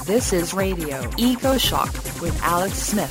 This is Radio Eco Shock with Alex Smith.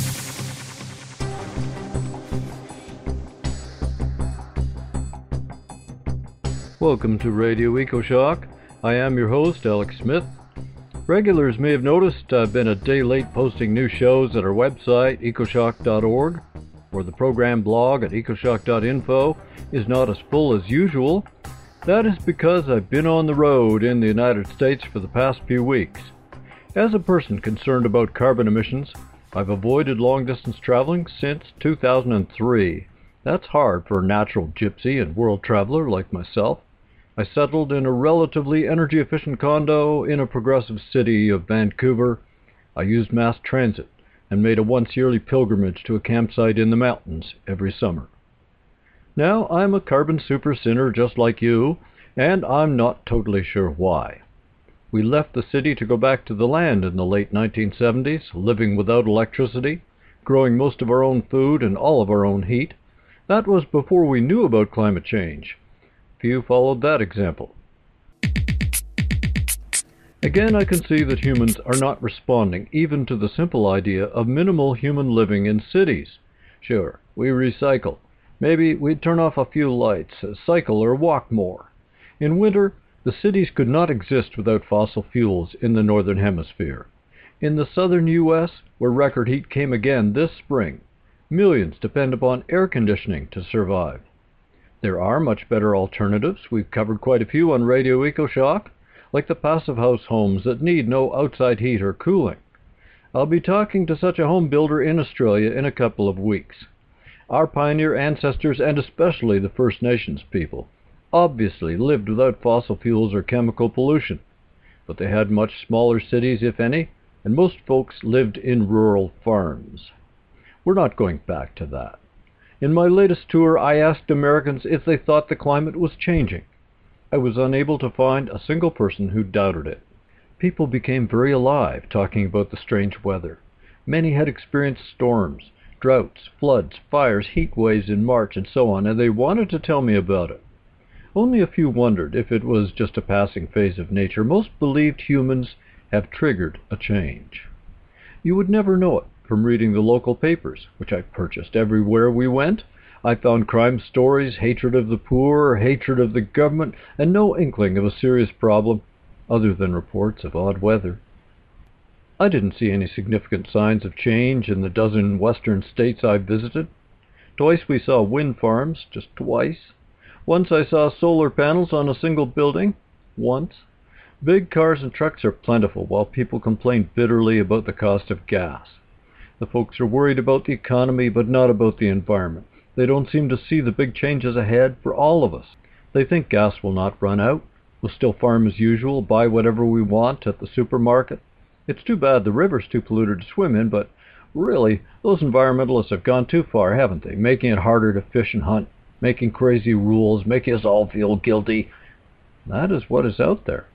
Welcome to Radio Eco Shock. I am your host, Alex Smith. Regulars may have noticed I've been a day late posting new shows at our website, ecoshock.org, or the program blog at ecoshock.info is not as full as usual. That is because I've been on the road in the United States for the past few weeks. As a person concerned about carbon emissions, I've avoided long-distance traveling since 2003. That's hard for a natural gypsy and world traveler like myself. I settled in a relatively energy-efficient condo in a progressive city of Vancouver. I used mass transit and made a once-yearly pilgrimage to a campsite in the mountains every summer. Now I'm a carbon super sinner just like you, and I'm not totally sure why. We left the city to go back to the land in the late 1970s, living without electricity, growing most of our own food and all of our own heat. That was before we knew about climate change. Few followed that example. Again, I can see that humans are not responding even to the simple idea of minimal human living in cities. Sure, we recycle. Maybe we'd turn off a few lights, cycle or walk more. In winter, the cities could not exist without fossil fuels in the northern hemisphere. In the southern U.S., where record heat came again this spring, millions depend upon air conditioning to survive. There are much better alternatives. We've covered quite a few on Radio Eco Shock, like the passive house homes that need no outside heat or cooling. I'll be talking to such a home builder in Australia in a couple of weeks. Our pioneer ancestors, and especially the First Nations people, obviously lived without fossil fuels or chemical pollution, but they had much smaller cities, if any, and most folks lived in rural farms. We're not going back to that. In my latest tour, I asked Americans if they thought the climate was changing. I was unable to find a single person who doubted it. People became very alive talking about the strange weather. Many had experienced storms, droughts, floods, fires, heat waves in March, and so on, and they wanted to tell me about it. Only a few wondered if it was just a passing phase of nature. Most believed humans have triggered a change. You would never know it from reading the local papers, which I purchased everywhere we went. I found crime stories, hatred of the poor, hatred of the government, and no inkling of a serious problem other than reports of odd weather. I didn't see any significant signs of change in the dozen western states I visited. Twice we saw wind farms, just twice. Once I saw solar panels on a single building, once. Big cars and trucks are plentiful while people complain bitterly about the cost of gas. The folks are worried about the economy but not about the environment. They don't seem to see the big changes ahead for all of us. They think gas will not run out. We'll still farm as usual, buy whatever we want at the supermarket. It's too bad the river's too polluted to swim in, but really, those environmentalists have gone too far, haven't they? Making it harder to fish and hunt, making crazy rules, making us all feel guilty. That is what is out there.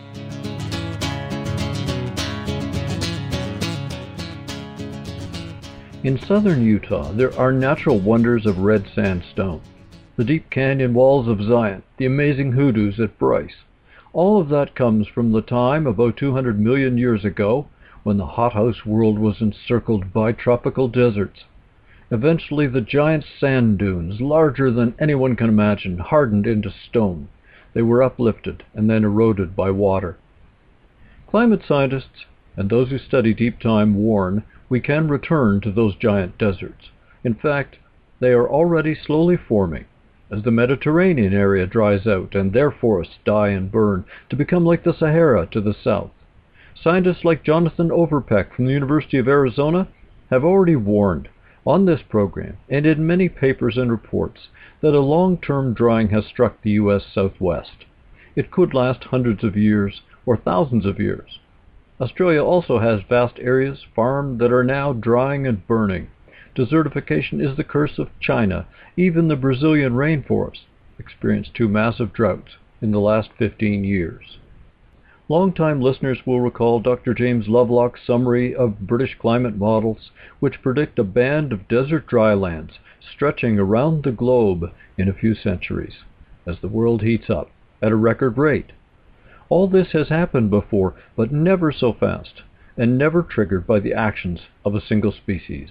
In southern Utah, there are natural wonders of red sandstone, the deep canyon walls of Zion, the amazing hoodoos at Bryce. All of that comes from the time, about 200 million years ago, when the hothouse world was encircled by tropical deserts. Eventually, the giant sand dunes, larger than anyone can imagine, hardened into stone. They were uplifted and then eroded by water. Climate scientists and those who study deep time warn we can return to those giant deserts. In fact, they are already slowly forming as the Mediterranean area dries out and their forests die and burn to become like the Sahara to the south. Scientists like Jonathan Overpeck from the University of Arizona have already warned on this program and in many papers and reports that a long-term drying has struck the U.S. Southwest. It could last hundreds of years or thousands of years. Australia also has vast areas farmed that are now drying and burning. Desertification is the curse of China. Even the Brazilian rainforest experienced 2 massive droughts in the last 15 years. Long-time listeners will recall Dr. James Lovelock's summary of British climate models, which predict a band of desert drylands stretching around the globe in a few centuries, as the world heats up at a record rate. All this has happened before, but never so fast, and never triggered by the actions of a single species.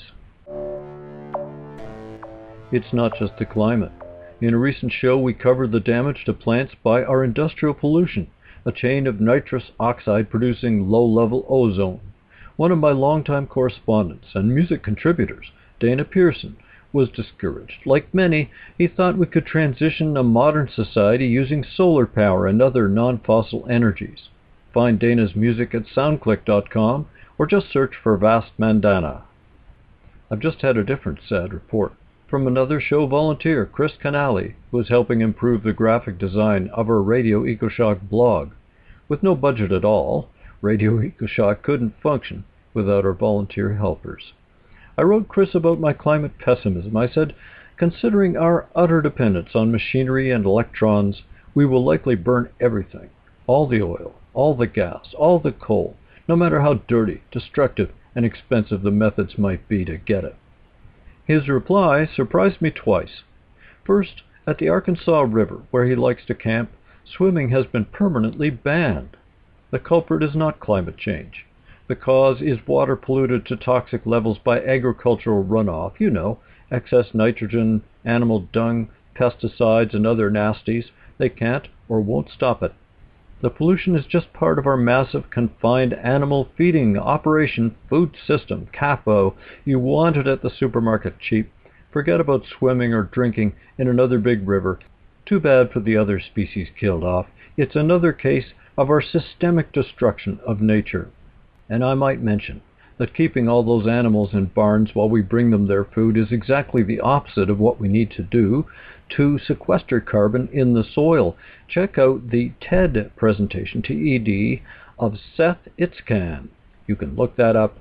It's not just the climate. In a recent show, we covered the damage to plants by our industrial pollution, a chain of nitrous oxide producing low-level ozone. One of my longtime correspondents and music contributors, Dana Pearson, was discouraged. Like many, he thought we could transition a modern society using solar power and other non-fossil energies. Find Dana's music at soundclick.com or just search for Vast Mandana. I've just had a different sad report from another show volunteer, Chris Canali, who is helping improve the graphic design of our Radio EcoShock blog. With no budget at all, Radio EcoShock couldn't function without our volunteer helpers. I wrote Chris about my climate pessimism. I said, considering our utter dependence on machinery and electrons, we will likely burn everything, all the oil, all the gas, all the coal, no matter how dirty, destructive, and expensive the methods might be to get it. His reply surprised me twice. First, at the Arkansas River, where he likes to camp, swimming has been permanently banned. The culprit is not climate change. The cause is water polluted to toxic levels by agricultural runoff, excess nitrogen, animal dung, pesticides, and other nasties. They can't or won't stop it. The pollution is just part of our massive confined animal feeding operation food system, CAFO. You want it at the supermarket cheap. Forget about swimming or drinking in another big river. Too bad for the other species killed off. It's another case of our systemic destruction of nature. And I might mention that keeping all those animals in barns while we bring them their food is exactly the opposite of what we need to do to sequester carbon in the soil. Check out the TED presentation, TED, of Seth Itzkan. You can look that up.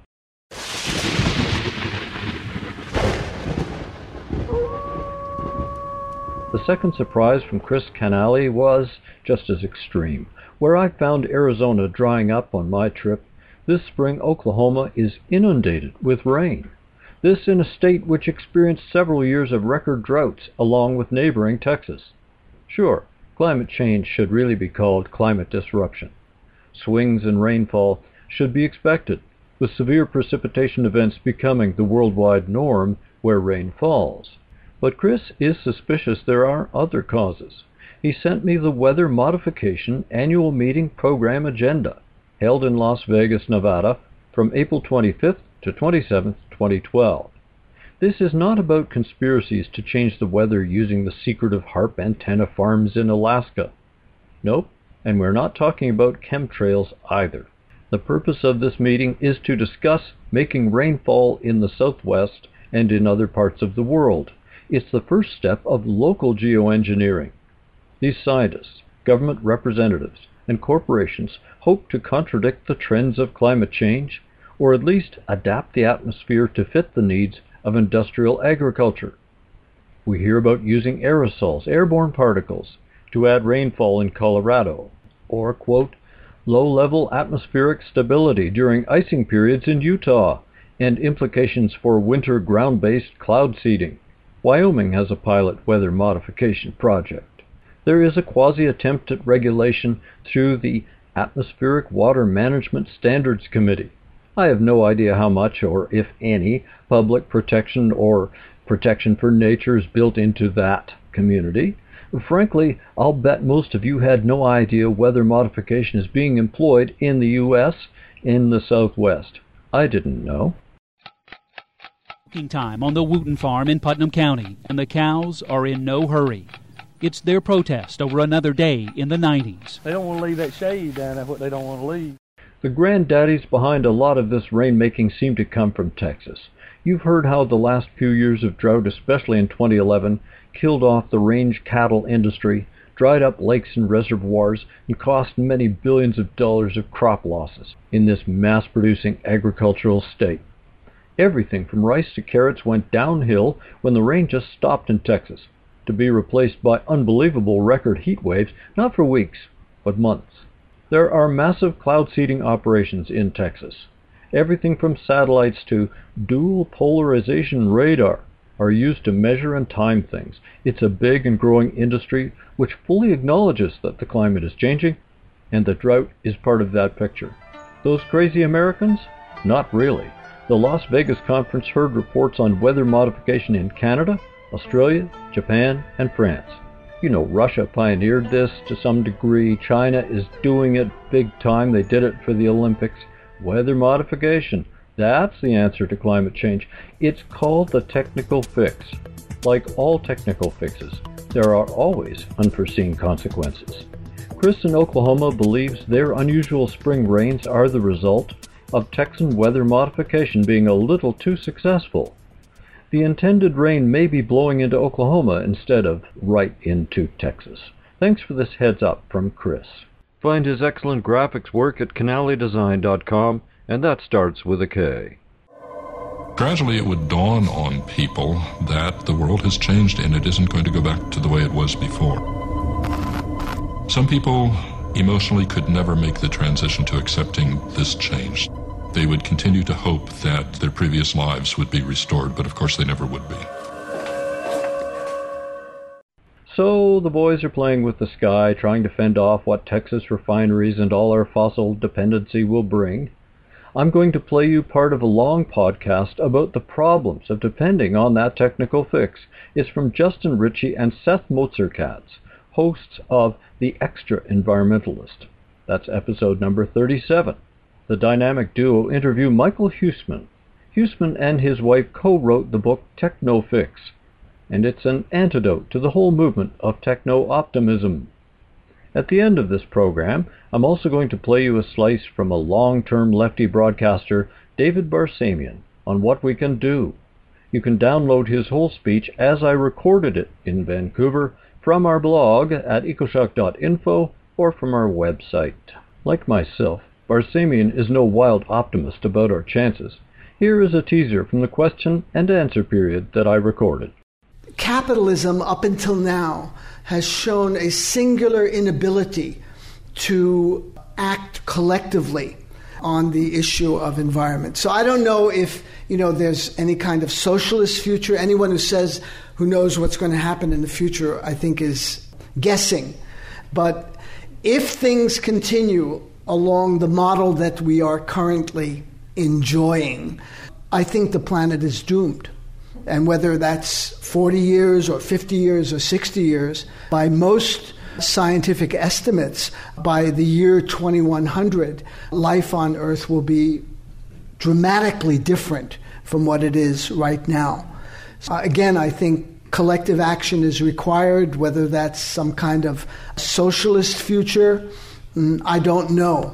The second surprise from Chris Canali was just as extreme. Where I found Arizona drying up on my trip, this spring Oklahoma is inundated with rain. This in a state which experienced several years of record droughts along with neighboring Texas. Sure, climate change should really be called climate disruption. Swings in rainfall should be expected, with severe precipitation events becoming the worldwide norm where rain falls. But Chris is suspicious there are other causes. He sent me the Weather Modification Annual Meeting Program Agenda, held in Las Vegas, Nevada, from April 25th to 27th, 2012. This is not about conspiracies to change the weather using the secretive HAARP antenna farms in Alaska. Nope, and we're not talking about chemtrails either. The purpose of this meeting is to discuss making rainfall in the Southwest and in other parts of the world. It's the first step of local geoengineering. These scientists, government representatives, and corporations hope to contradict the trends of climate change, or at least adapt the atmosphere to fit the needs of industrial agriculture. We hear about using aerosols, airborne particles, to add rainfall in Colorado, or, quote, low-level atmospheric stability during icing periods in Utah, and implications for winter ground-based cloud seeding. Wyoming has a pilot weather modification project. There is a quasi-attempt at regulation through the Atmospheric Water Management Standards Committee. I have no idea how much, or if any, public protection or protection for nature is built into that community. Frankly, I'll bet most of you had no idea weather modification is being employed in the U.S. in the Southwest. I didn't know. Time on the Wooten Farm in Putnam County, and the cows are in no hurry. It's their protest over another day in the 90s. They don't want to leave that shade down. That's what they don't want to leave. The granddaddies behind a lot of this rainmaking seem to come from Texas. You've heard how the last few years of drought, especially in 2011, killed off the range cattle industry, dried up lakes and reservoirs, and cost many billions of dollars of crop losses in this mass-producing agricultural state. Everything from rice to carrots went downhill when the rain just stopped in Texas, to be replaced by unbelievable record heat waves, not for weeks, but months. There are massive cloud seeding operations in Texas. Everything from satellites to dual polarization radar are used to measure and time things. It's a big and growing industry which fully acknowledges that the climate is changing and the drought is part of that picture. Those crazy Americans? Not really. The Las Vegas conference heard reports on weather modification in Canada, Australia, Japan, and France. You know, Russia pioneered this to some degree. China is doing it big time. They did it for the Olympics. Weather modification. That's the answer to climate change. It's called the technical fix. Like all technical fixes, there are always unforeseen consequences. Chris in Oklahoma believes their unusual spring rains are the result of Texan weather modification being a little too successful. The intended rain may be blowing into Oklahoma instead of right into Texas. Thanks for this heads up from Chris. Find his excellent graphics work at canallydesign.com, and that starts with a K. Gradually it would dawn on people that the world has changed and it isn't going to go back to the way it was before. Some people emotionally could never make the transition to accepting this change. They would continue to hope that their previous lives would be restored, but of course they never would be. So the boys are playing with the sky, trying to fend off what Texas refineries and all our fossil dependency will bring. I'm going to play you part of a long podcast about the problems of depending on that technical fix. It's from Justin Ritchie and Seth Mozerkatz, hosts of The Extra Environmentalist. That's episode number 37. The dynamic duo interview Michael Huesman. Huesman and his wife co-wrote the book Techno-Fix, and it's an antidote to the whole movement of techno-optimism. At the end of this program, I'm also going to play you a slice from a long-term lefty broadcaster, David Barsamian, on what we can do. You can download his whole speech as I recorded it in Vancouver from our blog at ecoshock.info or from our website. Like myself, Barsamian is no wild optimist about our chances. Here is a teaser from the question and answer period that I recorded. Capitalism, up until now, has shown a singular inability to act collectively on the issue of environment. So I don't know if, there's any kind of socialist future. Anyone who knows what's going to happen in the future, I think is guessing. But if things continue along the model that we are currently enjoying, I think the planet is doomed. And whether that's 40 years or 50 years or 60 years, by most scientific estimates, by the year 2100, life on Earth will be dramatically different from what it is right now. Again, I think collective action is required, whether that's some kind of socialist future, I don't know.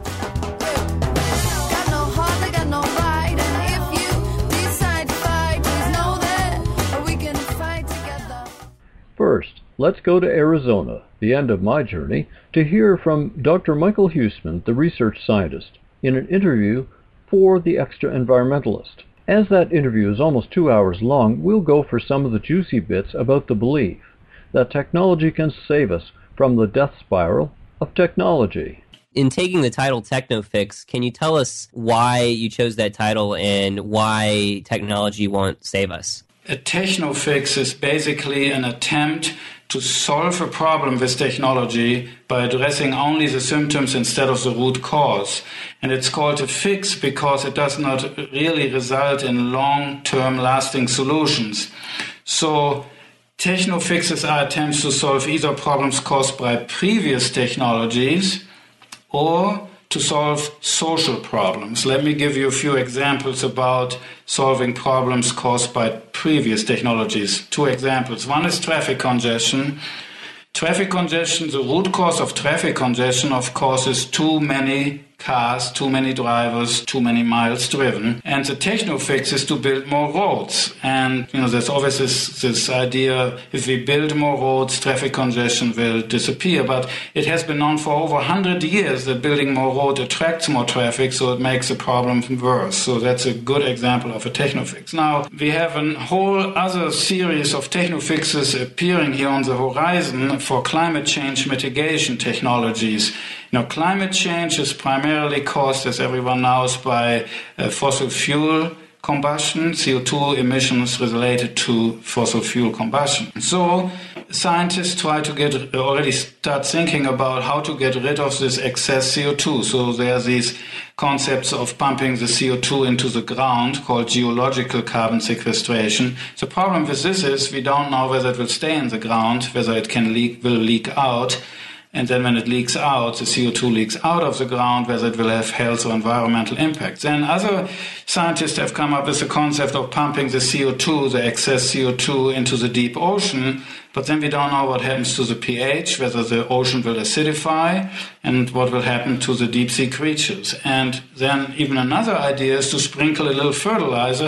First, let's go to Arizona, the end of my journey, to hear from Dr. Michael Huesman, the research scientist, in an interview for The Extra Environmentalist. As that interview is almost 2 hours long, we'll go for some of the juicy bits about the belief that technology can save us from the death spiral of technology. In taking the title Techno-Fix, can you tell us why you chose that title and why technology won't save us? A techno-fix is basically an attempt to solve a problem with technology by addressing only the symptoms instead of the root cause. And it's called a fix because it does not really result in long-term lasting solutions. So techno-fixes are attempts to solve either problems caused by previous technologies or to solve social problems. Let me give you a few examples about solving problems caused by previous technologies. 2 examples. One is traffic congestion. Traffic congestion, the root cause of traffic congestion, of course, is too many cars, too many drivers, too many miles driven. And the techno-fix is to build more roads. And, there's always this idea, if we build more roads, traffic congestion will disappear. But it has been known for over 100 years that building more road attracts more traffic, so it makes the problem worse. So that's a good example of a techno-fix. Now, we have a whole other series of techno-fixes appearing here on the horizon for climate change mitigation technologies. Climate change is primarily caused, as everyone knows, by fossil fuel combustion, CO2 emissions related to fossil fuel combustion. So scientists already start thinking about how to get rid of this excess CO2. So there are these concepts of pumping the CO2 into the ground called geological carbon sequestration. The problem with this is we don't know whether it will stay in the ground, whether it will leak out. And then when it leaks out, the CO2 leaks out of the ground, whether it will have health or environmental impacts. Then other scientists have come up with the concept of pumping the CO2, the excess CO2, into the deep ocean. But then we don't know what happens to the pH, whether the ocean will acidify, and what will happen to the deep sea creatures. And then even another idea is to sprinkle a little fertilizer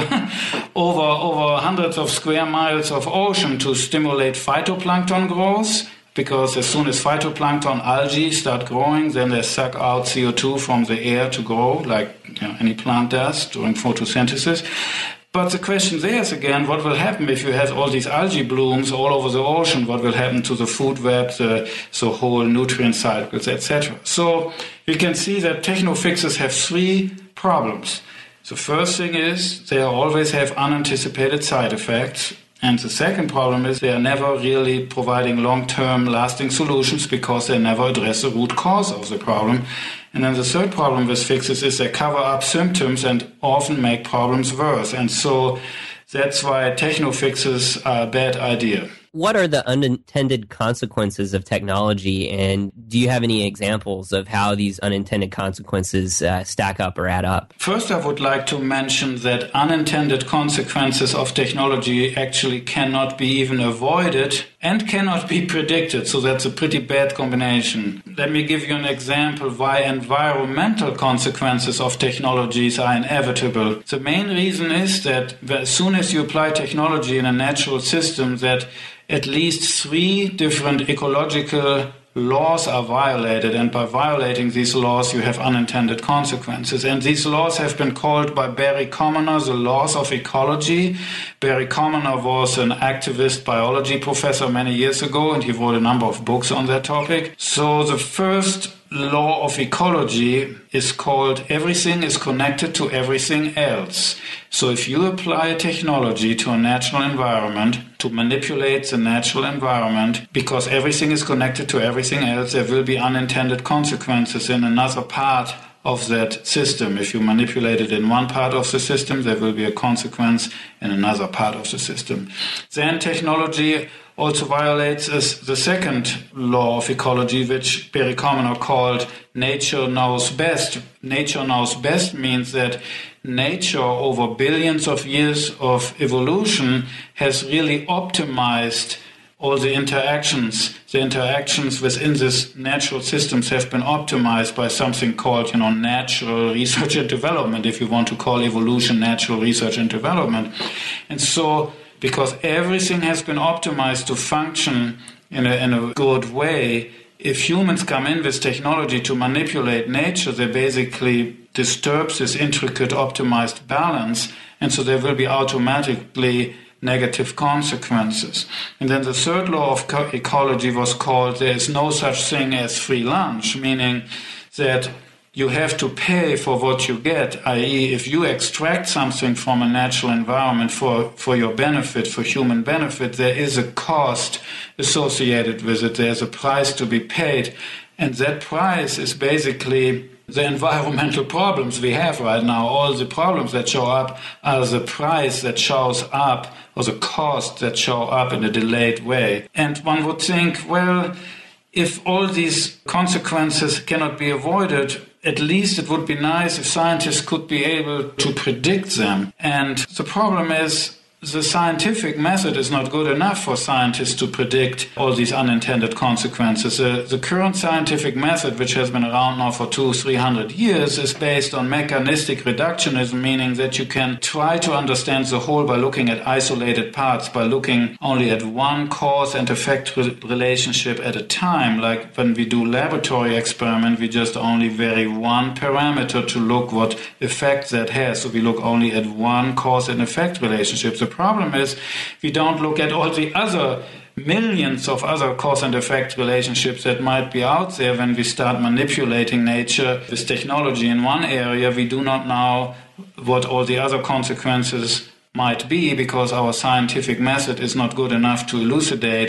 over hundreds of square miles of ocean to stimulate phytoplankton growth. Because as soon as phytoplankton algae start growing, then they suck out CO2 from the air to grow, like any plant does during photosynthesis. But the question there is again, what will happen if you have all these algae blooms all over the ocean? What will happen to the food web, the whole nutrient cycles, etc.? So you can see that techno-fixes have three problems. The first thing is they always have unanticipated side effects. And the second problem is they are never really providing long-term lasting solutions because they never address the root cause of the problem. And then the third problem with fixes is they cover up symptoms and often make problems worse. And so that's why techno-fixes are a bad idea. What are the unintended consequences of technology, and do you have any examples of how these unintended consequences stack up or add up? First, I would like to mention that unintended consequences of technology actually cannot be even avoided and cannot be predicted, so that's a pretty bad combination. Let me give you an example why environmental consequences of technologies are inevitable. The main reason is that as soon as you apply technology in a natural system, that at least three different ecological laws are violated, and by violating these laws you have unintended consequences. And these laws have been called by Barry Commoner the laws of ecology. Barry Commoner was an activist biology professor many years ago, and he wrote a number of books on that topic. So the first law of ecology is called everything is connected to everything else. So if you apply technology to a natural environment to manipulate the natural environment, because everything is connected to everything else, there will be unintended consequences in another part of that system. If you manipulate it in one part of the system, there will be a consequence in another part of the system. Then technology also violates the second law of ecology, which Barry Commoner called nature knows best. Nature knows best means that nature, over billions of years of evolution, has really optimized all the interactions. The interactions within this natural systems have been optimized by something called, natural research and development, if you want to call evolution natural research and development. And so, because everything has been optimized to function in a good way, if humans come in with technology to manipulate nature, they basically disturb this intricate optimized balance, and so there will be automatically negative consequences. And then the third law of ecology was called there is no such thing as free lunch, meaning that you have to pay for what you get, i.e. if you extract something from a natural environment for your benefit, for human benefit, there is a cost associated with it. There's a price to be paid. And that price is basically the environmental problems we have right now. All the problems that show up are the price that shows up, or the cost that show up in a delayed way. And one would think, well, if all these consequences cannot be avoided, at least it would be nice if scientists could be able to predict them. And the problem is the scientific method is not good enough for scientists to predict all these unintended consequences. The current scientific method, which has been around now for 200-300 years, is based on mechanistic reductionism, meaning that you can try to understand the whole by looking at isolated parts, by looking only at one cause and effect relationship at a time. Like when we do laboratory experiment, we just only vary one parameter to look what effect that has. So we look only at one cause and effect relationship. The problem is we don't look at all the other millions of other cause and effect relationships that might be out there. When we start manipulating nature with technology in one area, we do not know what all the other consequences might be because our scientific method is not good enough to elucidate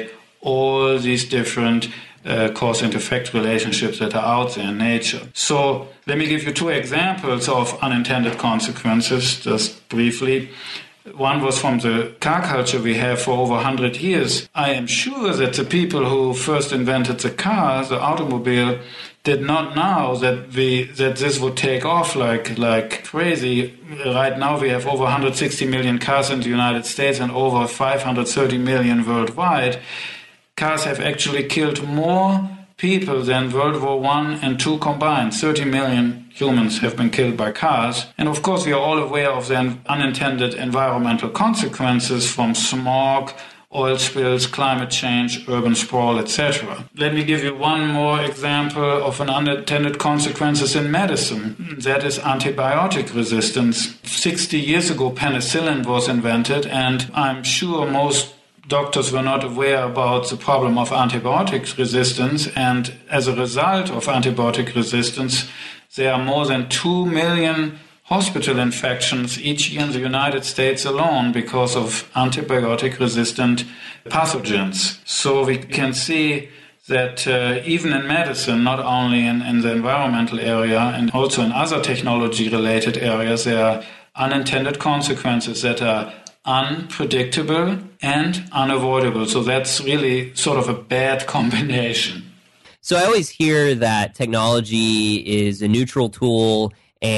all these different cause and effect relationships that are out there in nature. So let me give you two examples of unintended consequences, just briefly. One was from the car culture we have for over 100 years. I am sure that the people who first invented the car, the automobile, did not know that this would take off like crazy. Right now we have over 160 million cars in the United States and over 530 million worldwide. Cars have actually killed more people than World War I and II combined. 30 million humans have been killed by cars. And of course, we are all aware of the unintended environmental consequences from smog, oil spills, climate change, urban sprawl, etc. Let me give you one more example of an unintended consequences in medicine. That is antibiotic resistance. 60 years ago, penicillin was invented, and I'm sure most doctors were not aware about the problem of antibiotic resistance, and as a result of antibiotic resistance, there are more than 2 million hospital infections each year in the United States alone because of antibiotic-resistant pathogens. So we can see that even in medicine, not only in the environmental area and also in other technology-related areas, there are unintended consequences that are unpredictable and unavoidable. So that's really sort of a bad combination. So I always hear that technology is a neutral tool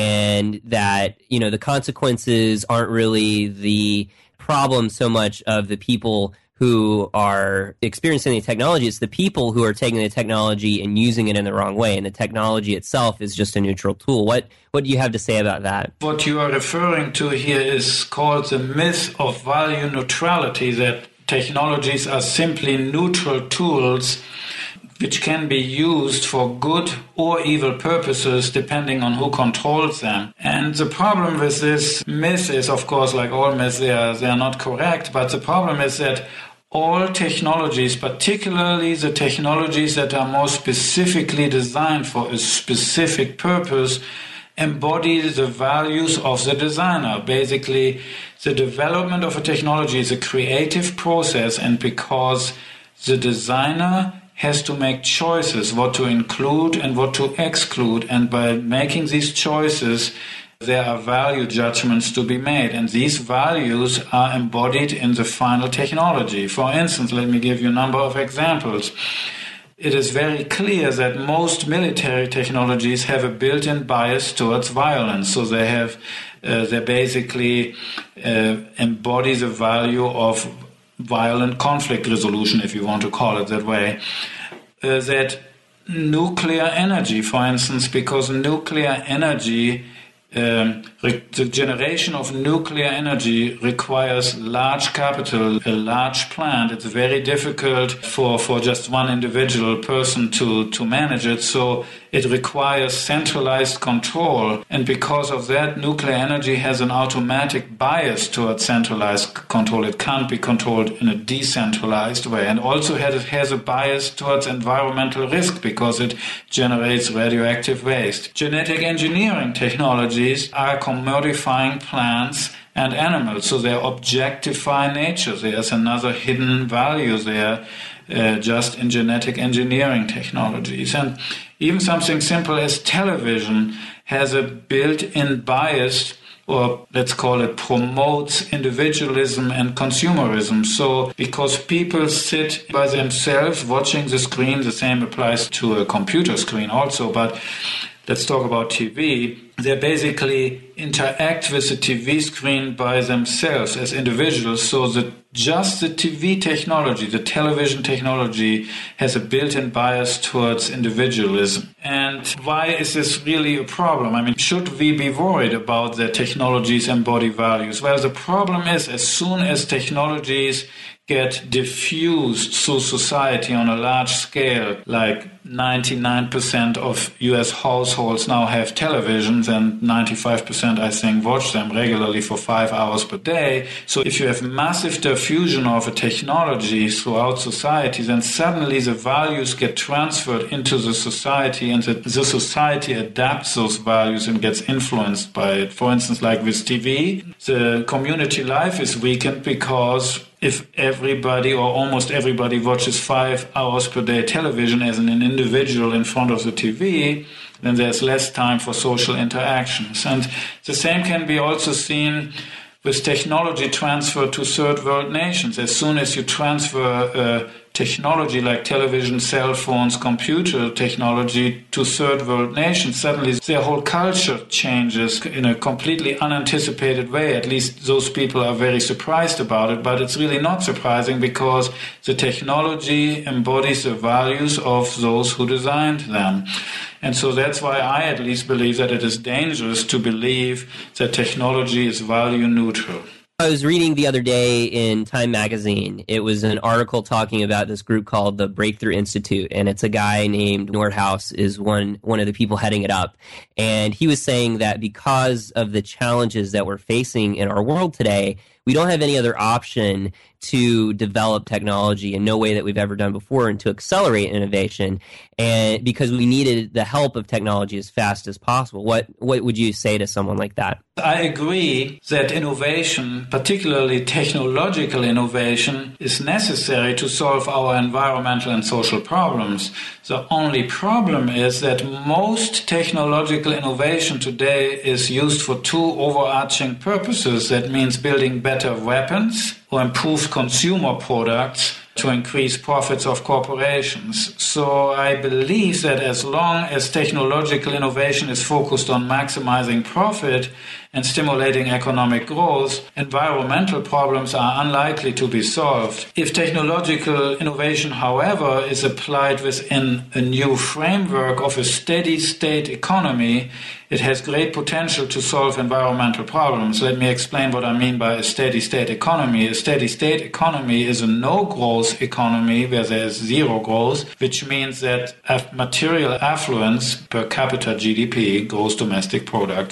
and that, you know, the consequences aren't really the problem so much of the people who are experiencing the technology. It's the people who are taking the technology and using it in the wrong way, and the technology itself is just a neutral tool. What do you have to say about that? What you are referring to here is called the myth of value neutrality, that technologies are simply neutral tools which can be used for good or evil purposes depending on who controls them. And the problem with this myth is, of course, like all myths, they are not correct, but the problem is that all technologies, particularly the technologies that are more specifically designed for a specific purpose, embody the values of the designer. Basically, the development of a technology is a creative process, and because the designer has to make choices what to include and what to exclude, and by making these choices, there are value judgments to be made, and these values are embodied in the final technology. For instance, let me give you a number of examples. It is very clear that most military technologies have a built-in bias towards violence, so they basically embody the value of violent conflict resolution, if you want to call it that way. That nuclear energy, for instance, because nuclear energy, the generation of nuclear energy requires large capital, a large plant. It's very difficult for just one individual person to manage it. So it requires centralized control. And because of that, nuclear energy has an automatic bias towards centralized control. It can't be controlled in a decentralized way. And also it has a bias towards environmental risk because it generates radioactive waste. Genetic engineering technologies are commodifying plants and animals, so they objectify nature. There's another hidden value there just in genetic engineering technologies. And even something simple as television has a built-in bias, or let's call it promotes individualism and consumerism. So because people sit by themselves watching the screen, the same applies to a computer screen also, but let's talk about TV. They basically interact with the TV screen by themselves as individuals, so that just the TV technology, the television technology, has a built-in bias towards individualism. And why is this really a problem? I mean, should we be worried about that technologies embody values? Well, the problem is, as soon as technologies get diffused through society on a large scale, like 99% of US households now have televisions, and 95%, I think, watch them regularly for 5 hours per day. So if you have massive diffusion of a technology throughout society, then suddenly the values get transferred into the society, and the society adapts those values and gets influenced by it. For instance, like with TV, the community life is weakened because if everybody or almost everybody watches 5 hours per day television as an individual in front of the TV, then there's less time for social interactions. And the same can be also seen with technology transfer to third world nations. As soon as you transfer technology like television, cell phones, computer technology to third world nations, suddenly their whole culture changes in a completely unanticipated way. At least those people are very surprised about it, but it's really not surprising because the technology embodies the values of those who designed them. And so that's why I at least believe that it is dangerous to believe that technology is value neutral. I was reading the other day in Time magazine. It was an article talking about this group called the Breakthrough Institute, and it's a guy named Nordhaus is one of the people heading it up. And he was saying that because of the challenges that we're facing in our world today, we don't have any other option to develop technology in no way that we've ever done before and to accelerate innovation, and because we needed the help of technology as fast as possible. What would you say to someone like that? I agree that innovation, particularly technological innovation, is necessary to solve our environmental and social problems. The only problem is that most technological innovation today is used for 2 overarching purposes. That means building better weapons or improved consumer products to increase profits of corporations. So I believe that as long as technological innovation is focused on maximizing profit and stimulating economic growth, environmental problems are unlikely to be solved. If technological innovation, however, is applied within a new framework of a steady state economy, it has great potential to solve environmental problems. Let me explain what I mean by a steady state economy. A steady state economy is a no-growth economy where there is zero growth, which means that material affluence per capita GDP, gross domestic product,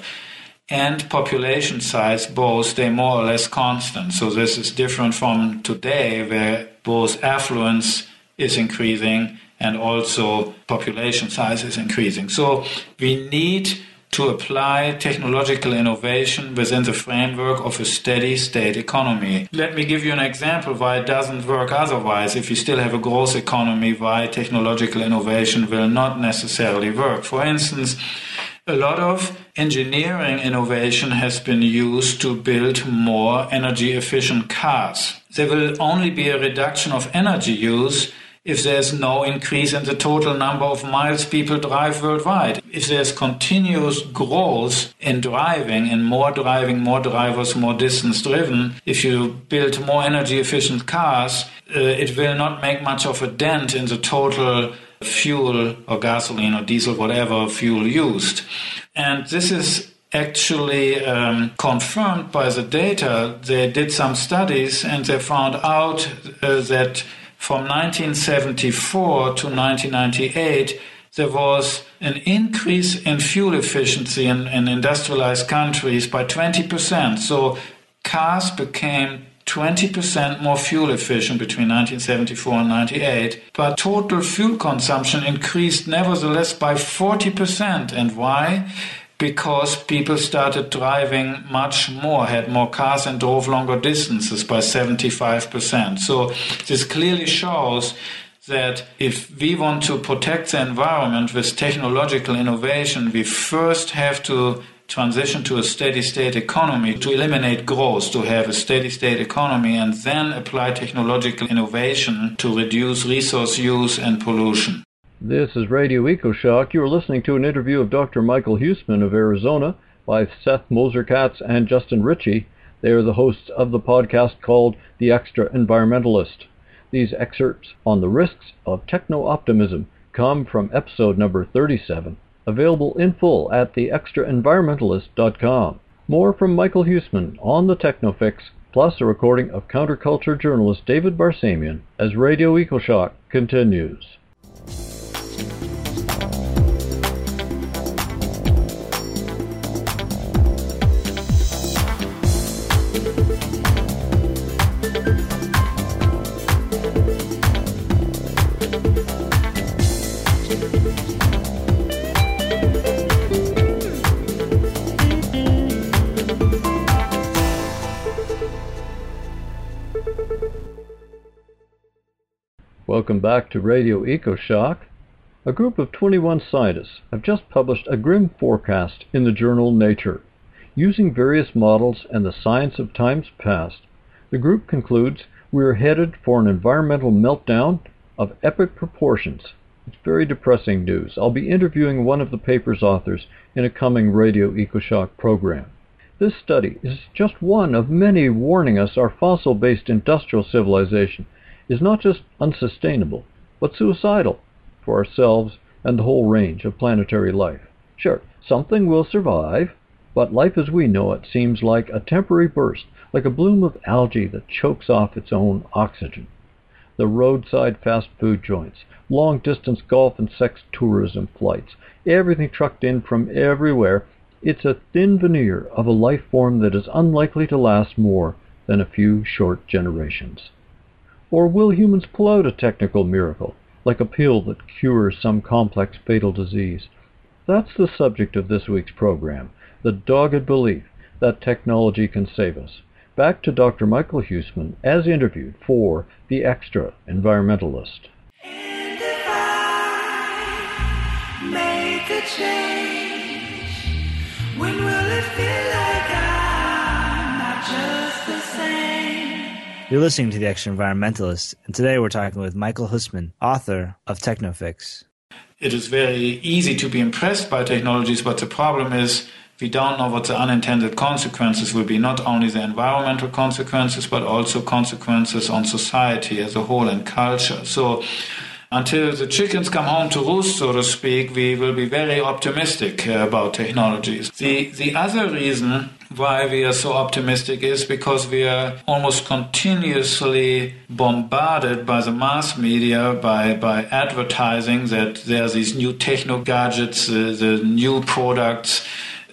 and population size both stay more or less constant. So this is different from today where both affluence is increasing and also population size is increasing. So we need to apply technological innovation within the framework of a steady state economy. Let me give you an example why it doesn't work otherwise. If you still have a growth economy, why technological innovation will not necessarily work. For instance, a lot of engineering innovation has been used to build more energy-efficient cars. There will only be a reduction of energy use if there's no increase in the total number of miles people drive worldwide. If there's continuous growth in driving, and more driving, more drivers, more distance driven, if you build more energy-efficient cars, it will not make much of a dent in the total fuel or gasoline or diesel, whatever fuel used. And this is actually confirmed by the data. They did some studies and they found out that from 1974 to 1998, there was an increase in fuel efficiency in industrialized countries by 20%. So cars became 20% more fuel efficient between 1974 and 1998, but total fuel consumption increased nevertheless by 40%. And why? Because people started driving much more, had more cars and drove longer distances by 75%. So this clearly shows that if we want to protect the environment with technological innovation, we first have to transition to a steady state economy to eliminate growth, to have a steady state economy, and then apply technological innovation to reduce resource use and pollution. This is Radio EcoShock. You are listening to an interview of Dr. Michael Huesman of Arizona by Seth Moser-Katz and Justin Ritchie. They are the hosts of the podcast called The Extra Environmentalist. These excerpts on the risks of techno-optimism come from episode number 37, available in full at theextraenvironmentalist.com. More from Michael Huesman on the Technofix, plus a recording of counterculture journalist David Barsamian as Radio EcoShock continues. Welcome back to Radio EcoShock. A group of 21 scientists have just published a grim forecast in the journal Nature. Using various models and the science of times past, the group concludes we are headed for an environmental meltdown of epic proportions. It's very depressing news. I'll be interviewing one of the paper's authors in a coming Radio EcoShock program. This study is just one of many warning us our fossil-based industrial civilization is not just unsustainable, but suicidal for ourselves and the whole range of planetary life. Sure, something will survive, but life as we know it seems like a temporary burst, like a bloom of algae that chokes off its own oxygen. The roadside fast food joints, long-distance golf and sex tourism flights, everything trucked in from everywhere, it's a thin veneer of a life form that is unlikely to last more than a few short generations. Or will humans pull out a technical miracle, like a pill that cures some complex fatal disease? That's the subject of this week's program, the dogged belief that technology can save us. Back to Dr. Michael Huesman as interviewed for The Extra Environmentalist. And if I make a change, when will it feel like I'm not just the same? You're listening to The Extra Environmentalist, and today we're talking with Michael Huesman, author of Technofix. It is very easy to be impressed by technologies, but the problem is we don't know what the unintended consequences will be, not only the environmental consequences, but also consequences on society as a whole and culture. So until the chickens come home to roost, so to speak, we will be very optimistic about technologies. The other reason why we are so optimistic is because we are almost continuously bombarded by the mass media, by advertising that there are these new techno gadgets, the new products,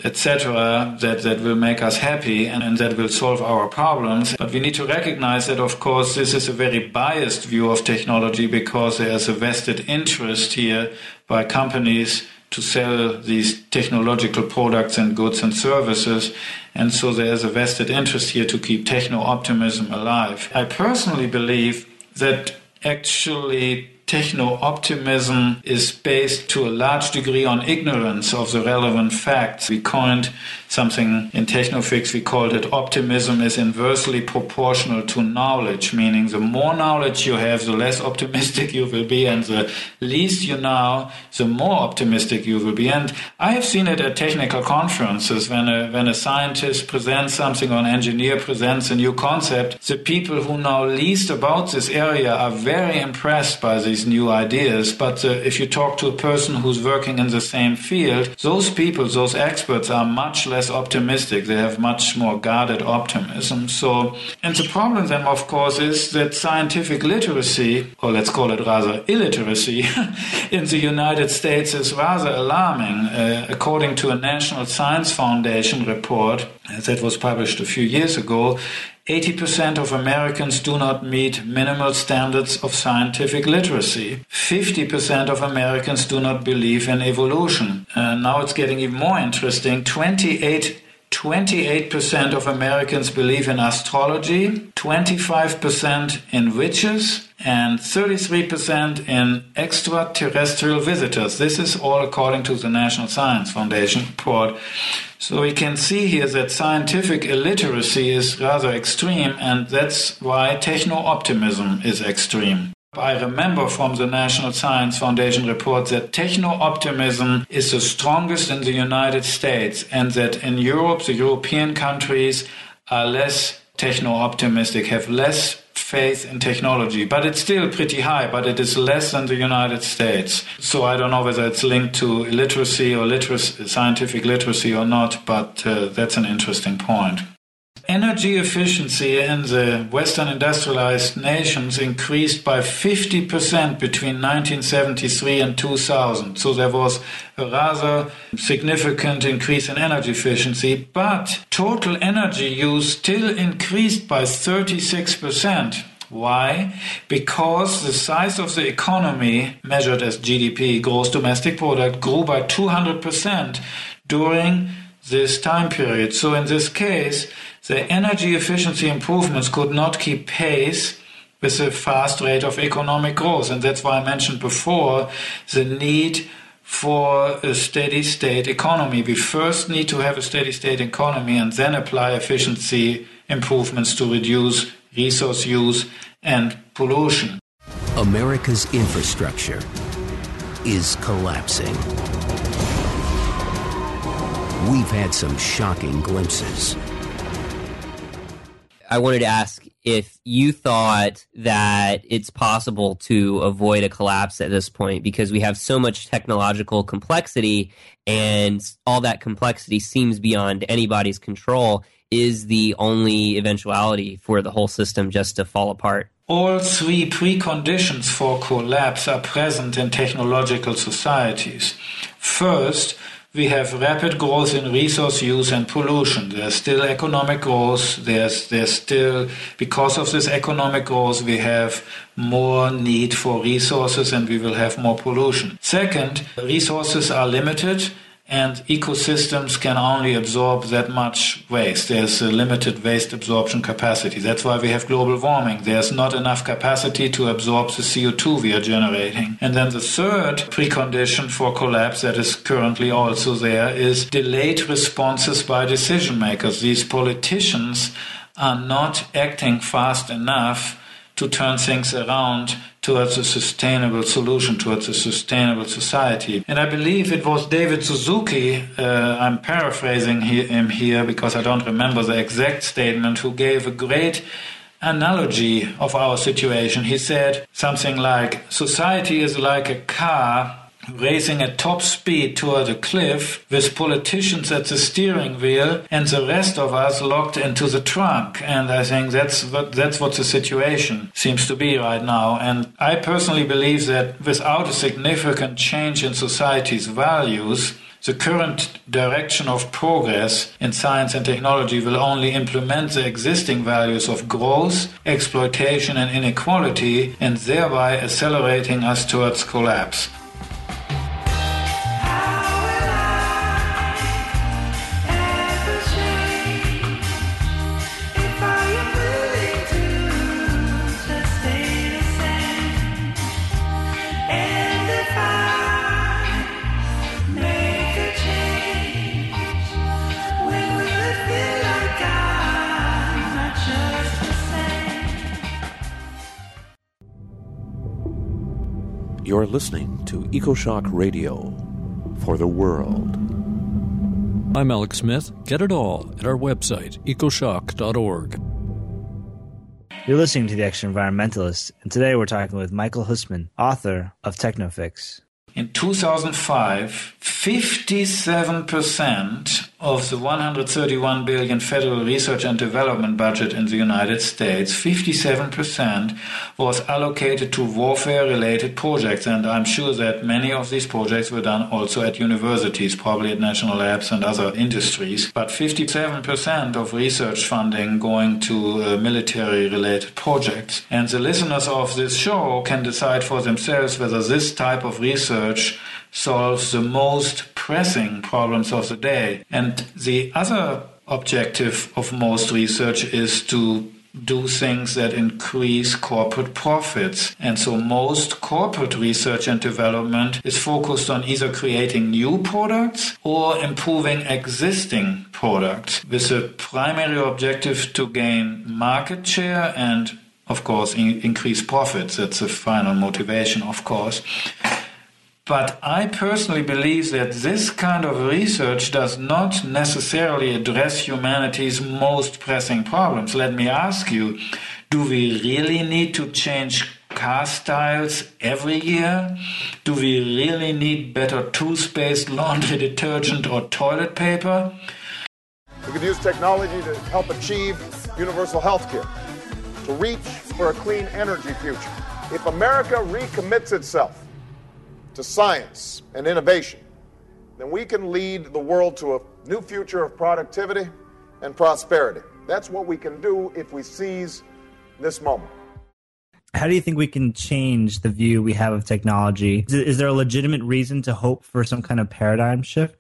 etc., that will make us happy and that will solve our problems. But we need to recognize that, of course, this is a very biased view of technology because there is a vested interest here by companies to sell these technological products and goods and services. And so there is a vested interest here to keep techno-optimism alive. I personally believe that actually techno-optimism is based to a large degree on ignorance of the relevant facts. We coined something in Technofix, we called it optimism is inversely proportional to knowledge, meaning the more knowledge you have, the less optimistic you will be, and the least you know, the more optimistic you will be. And I have seen it at technical conferences when a scientist presents something or an engineer presents a new concept. The people who know least about this area are very impressed by these new ideas, but if you talk to a person who's working in the same field, those people, those experts are much less optimistic. They have much more guarded optimism. So, and the problem then, of course, is that scientific literacy, or let's call it rather illiteracy, in the United States is rather alarming. According to a National Science Foundation report that was published a few years ago, 80% of Americans do not meet minimal standards of scientific literacy. 50% of Americans do not believe in evolution. Now it's getting even more interesting. 28% of Americans believe in astrology, 25% in witches, and 33% in extraterrestrial visitors. This is all according to the National Science Foundation report. So we can see here that scientific illiteracy is rather extreme, and that's why techno-optimism is extreme. I remember from the National Science Foundation report that techno-optimism is the strongest in the United States, and that in Europe, the European countries are less techno-optimistic, have less faith in technology. But it's still pretty high, but it is less than the United States. So I don't know whether it's linked to illiteracy or scientific literacy or not, but that's an interesting point. Energy efficiency in the Western industrialized nations increased by 50% between 1973 and 2000. So there was a rather significant increase in energy efficiency, but total energy use still increased by 36%. Why? Because the size of the economy, measured as GDP, gross domestic product, grew by 200% during this time period. So in this case, the energy efficiency improvements could not keep pace with a fast rate of economic growth. And that's why I mentioned before the need for a steady state economy. We first need to have a steady state economy and then apply efficiency improvements to reduce resource use and pollution. America's infrastructure is collapsing. We've had some shocking glimpses. I wanted to ask if you thought that it's possible to avoid a collapse at this point, because we have so much technological complexity and all that complexity seems beyond anybody's control. Is the only eventuality for the whole system just to fall apart? All three preconditions for collapse are present in technological societies. First, we have rapid growth in resource use and pollution. There's still economic growth. There's still, because of this economic growth, we have more need for resources and we will have more pollution. Second, resources are limited and ecosystems can only absorb that much waste. There's a limited waste absorption capacity. That's why we have global warming. There's not enough capacity to absorb the CO2 we are generating. And then the third precondition for collapse that is currently also there is delayed responses by decision makers. These politicians are not acting fast enough to turn things around towards a sustainable solution, towards a sustainable society. And I believe it was David Suzuki, I'm paraphrasing him here because I don't remember the exact statement, who gave a great analogy of our situation. He said something like, society is like a car racing at top speed toward a cliff with politicians at the steering wheel and the rest of us locked into the trunk. And I think that's what the situation seems to be right now. And I personally believe that without a significant change in society's values, the current direction of progress in science and technology will only implement the existing values of growth, exploitation, and inequality, and thereby accelerating us towards collapse. You're listening to EcoShock Radio for the world. I'm Alex Smith. Get it all at our website, ecoshock.org. You're listening to The Extra Environmentalist, and today we're talking with Michael Hussman, author of Technofix. In 2005, 57% of the $131 billion federal research and development budget in the United States, 57% was allocated to warfare-related projects. And I'm sure that many of these projects were done also at universities, probably at national labs and other industries. But 57% of research funding going to military-related projects. And the listeners of this show can decide for themselves whether this type of research solves the most pressing problems of the day. And the other objective of most research is to do things that increase corporate profits. And so most corporate research and development is focused on either creating new products or improving existing products with the primary objective to gain market share and, of course, increase profits. That's the final motivation, of course. But I personally believe that this kind of research does not necessarily address humanity's most pressing problems. Let me ask you, do we really need to change car styles every year? Do we really need better toothpaste, laundry detergent, or toilet paper? We could use technology to help achieve universal health care, to reach for a clean energy future. If America recommits itself to science and innovation, then we can lead the world to a new future of productivity and prosperity. That's what we can do if we seize this moment. How do you think we can change the view we have of technology? Is there a legitimate reason to hope for some kind of paradigm shift?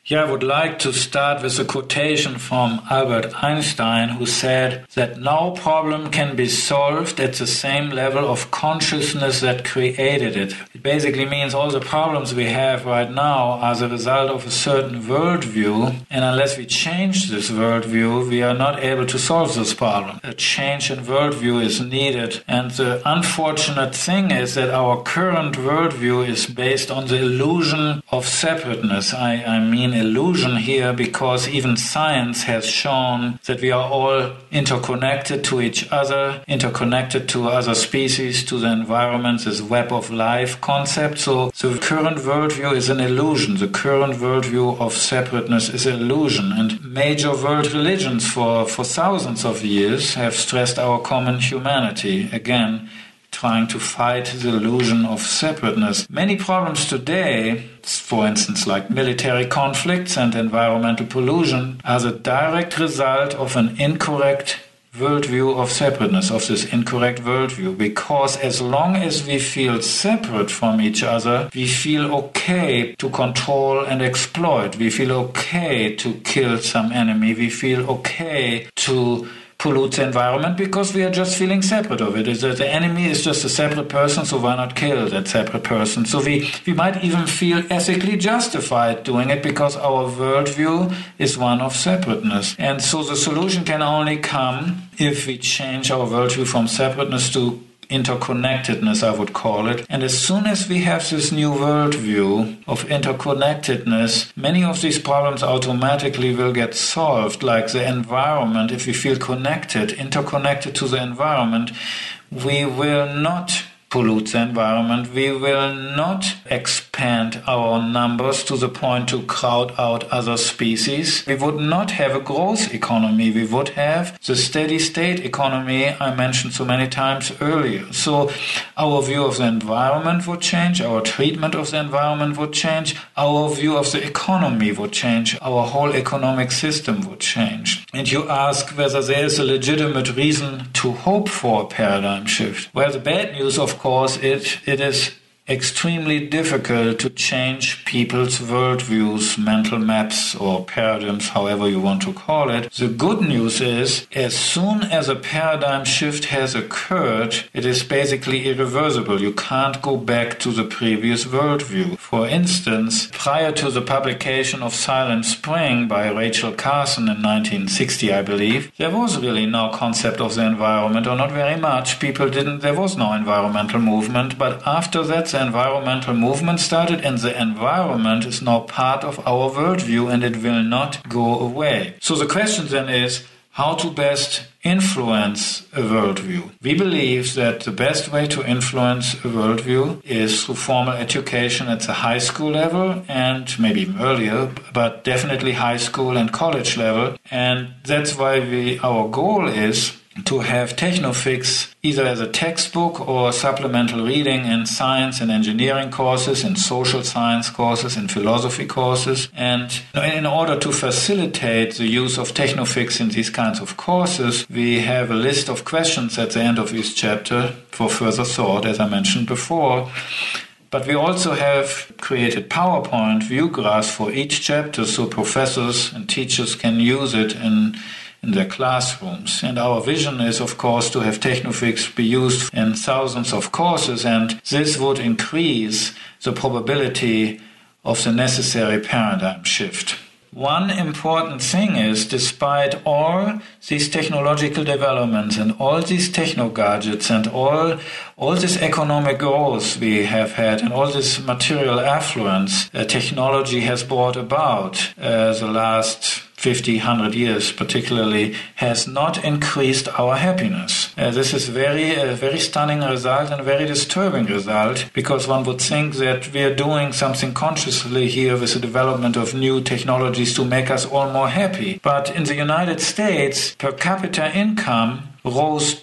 Yeah, I would like to start with a quotation from Albert Einstein, who said that no problem can be solved at the same level of consciousness that created it. It basically means all the problems we have right now are the result of a certain worldview, and unless we change this worldview, we are not able to solve this problem. A change in worldview is needed, and the unfortunate thing is that our current worldview is based on the illusion of separateness. I mean illusion here because even science has shown that we are all interconnected to each other, interconnected to other species, to the environment, this web of life concept. So the current worldview is an illusion. The current worldview of separateness is an illusion. And major world religions for thousands of years have stressed our common humanity. Again, trying to fight the illusion of separateness. Many problems today, for instance, like military conflicts and environmental pollution, are the direct result of an incorrect worldview of separateness, of this incorrect worldview. Because as long as we feel separate from each other, we feel okay to control and exploit. We feel okay to kill some enemy. We feel okay to pollute the environment because we are just feeling separate of it. The enemy is just a separate person, so why not kill that separate person? So we might even feel ethically justified doing it because our worldview is one of separateness. And so the solution can only come if we change our worldview from separateness to interconnectedness, I would call it. And as soon as we have this new worldview of interconnectedness, many of these problems automatically will get solved, like the environment. If we feel connected, interconnected to the environment, we will not pollute the environment. We will not expand our numbers to the point to crowd out other species. We would not have a growth economy. We would have the steady state economy I mentioned so many times earlier. So our view of the environment would change, our treatment of the environment would change, our view of the economy would change, our whole economic system would change. And you ask whether there is a legitimate reason to hope for a paradigm shift. Well, the bad news, of course, it is extremely difficult to change people's worldviews, mental maps, or paradigms, however you want to call it. The good news is, as soon as a paradigm shift has occurred, it is basically irreversible. You can't go back to the previous worldview. For instance, prior to the publication of Silent Spring by Rachel Carson in 1960, I believe, there was really no concept of the environment, or not very much. There was no environmental movement, but after that, the environmental movement started, and the environment is now part of our worldview, and it will not go away. So the question then is, how to best influence a worldview? We believe that the best way to influence a worldview is through formal education at the high school level, and maybe even earlier, but definitely high school and college level. And that's why our goal is to have Technofix either as a textbook or supplemental reading in science and engineering courses, in social science courses, in philosophy courses. And in order to facilitate the use of Technofix in these kinds of courses, we have a list of questions at the end of each chapter for further thought, as I mentioned before. But we also have created PowerPoint view graphs for each chapter so professors and teachers can use it in their classrooms. And our vision is, of course, to have Technofix be used in thousands of courses, and this would increase the probability of the necessary paradigm shift. One important thing is, despite all these technological developments and all these techno-gadgets and all this economic growth we have had and all this material affluence technology has brought about the last 50, 100 years particularly, has not increased our happiness. This is a very stunning result and a very disturbing result, because one would think that we are doing something consciously here with the development of new technologies to make us all more happy. But in the United States, per capita income rose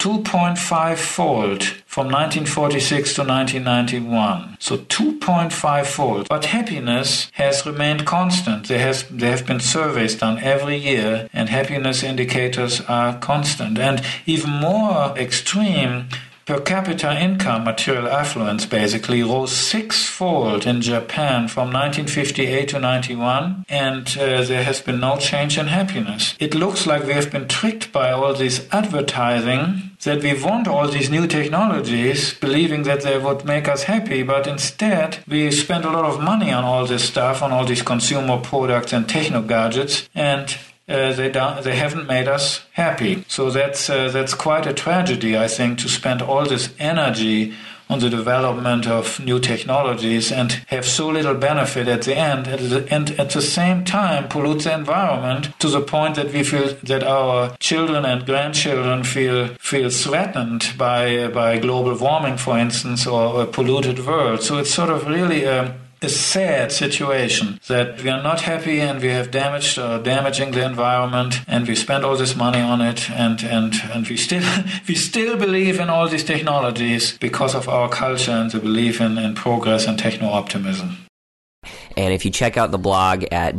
2.5-fold from 1946 to 1991. So 2.5-fold. But happiness has remained constant. There have been surveys done every year, and happiness indicators are constant. And even more extreme, per capita income, material affluence basically, rose sixfold in Japan from 1958 to 91, and there has been no change in happiness. It looks like we have been tricked by all this advertising that we want all these new technologies, believing that they would make us happy, but instead we spend a lot of money on all this stuff, on all these consumer products and techno gadgets, and they haven't made us happy. So that's quite a tragedy, I think, to spend all this energy on the development of new technologies and have so little benefit at the end, and at the same time pollute the environment to the point that we feel that our children and grandchildren feel threatened by global warming, for instance, or a polluted world. So it's sort of really a sad situation that we are not happy, and we have damaging the environment, and we spend all this money on it, and we still believe in all these technologies because of our culture and the belief in progress and techno-optimism. And if you check out the blog at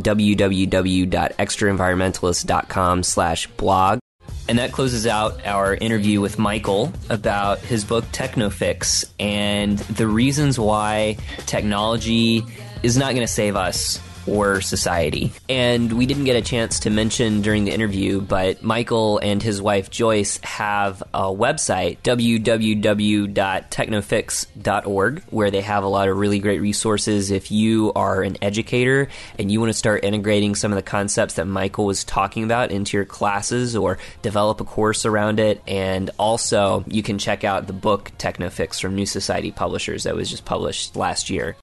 www.extraenvironmentalist.com/blog, and that closes out our interview with Michael about his book Technofix and the reasons why technology is not going to save us or society. And we didn't get a chance to mention during the interview, but Michael and his wife Joyce have a website, www.technofix.org, where they have a lot of really great resources if you are an educator and you want to start integrating some of the concepts that Michael was talking about into your classes or develop a course around it. And also you can check out the book Technofix from New Society Publishers that was just published last year.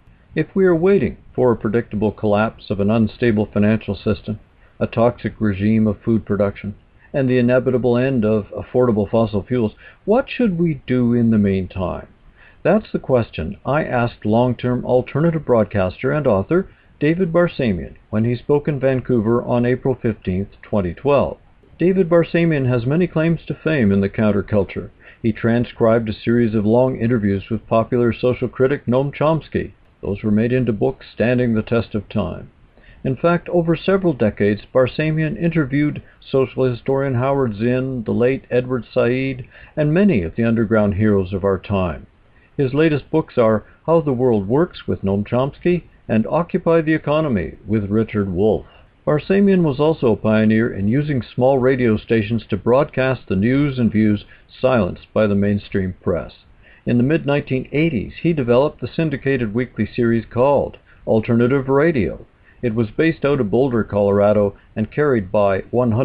If we are waiting for a predictable collapse of an unstable financial system, a toxic regime of food production, and the inevitable end of affordable fossil fuels, what should we do in the meantime? That's the question I asked long-term alternative broadcaster and author David Barsamian when he spoke in Vancouver on April 15, 2012. David Barsamian has many claims to fame in the counterculture. He transcribed a series of long interviews with popular social critic Noam Chomsky. Those were made into books standing the test of time. In fact, over several decades, Barsamian interviewed social historian Howard Zinn, the late Edward Said, and many of the underground heroes of our time. His latest books are How the World Works with Noam Chomsky and Occupy the Economy with Richard Wolff. Barsamian was also a pioneer in using small radio stations to broadcast the news and views silenced by the mainstream press. In the mid-1980s, he developed the syndicated weekly series called Alternative Radio. It was based out of Boulder, Colorado, and carried by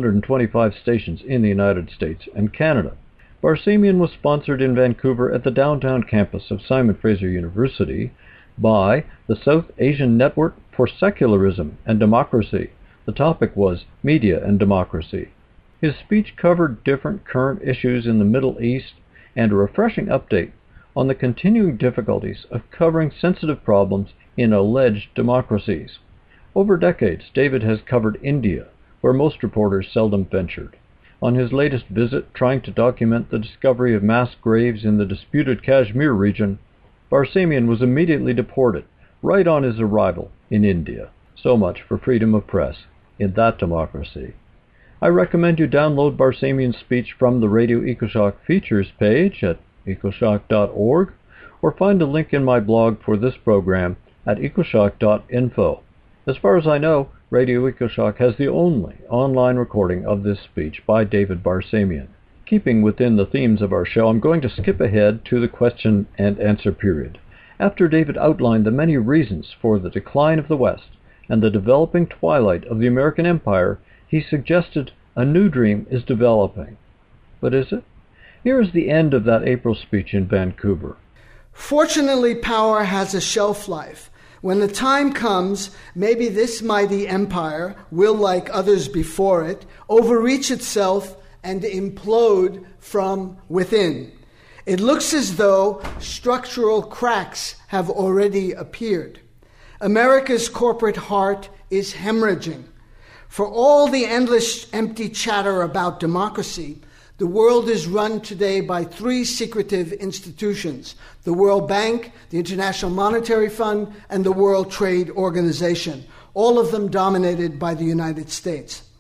125 stations in the United States and Canada. Barsamian was sponsored in Vancouver at the downtown campus of Simon Fraser University by the South Asian Network for Secularism and Democracy. The topic was Media and Democracy. His speech covered different current issues in the Middle East and a refreshing update on the continuing difficulties of covering sensitive problems in alleged democracies. Over decades, David has covered India, where most reporters seldom ventured. On his latest visit, trying to document the discovery of mass graves in the disputed Kashmir region, Barsamian was immediately deported right on his arrival in India. So much for freedom of press in that democracy. I recommend you download Barsamian's speech from the Radio EcoShock features page at ecoshock.org, or find a link in my blog for this program at ecoshock.info. As far as I know, Radio EcoShock has the only online recording of this speech by David Barsamian. Keeping within the themes of our show, I'm going to skip ahead to the question and answer period. After David outlined the many reasons for the decline of the West and the developing twilight of the American empire, he suggested a new dream is developing. But is it? Here is the end of that April speech in Vancouver. Fortunately, power has a shelf life. When the time comes, maybe this mighty empire will, like others before it, overreach itself and implode from within. It looks as though structural cracks have already appeared. America's corporate heart is hemorrhaging. For all the endless empty chatter about democracy, the world is run today by three secretive institutions: the World Bank, the International Monetary Fund, and the World Trade Organization, all of them dominated by the United States.